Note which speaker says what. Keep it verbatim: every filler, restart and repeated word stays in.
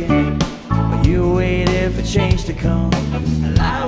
Speaker 1: shaking, but you waited for change to come. Life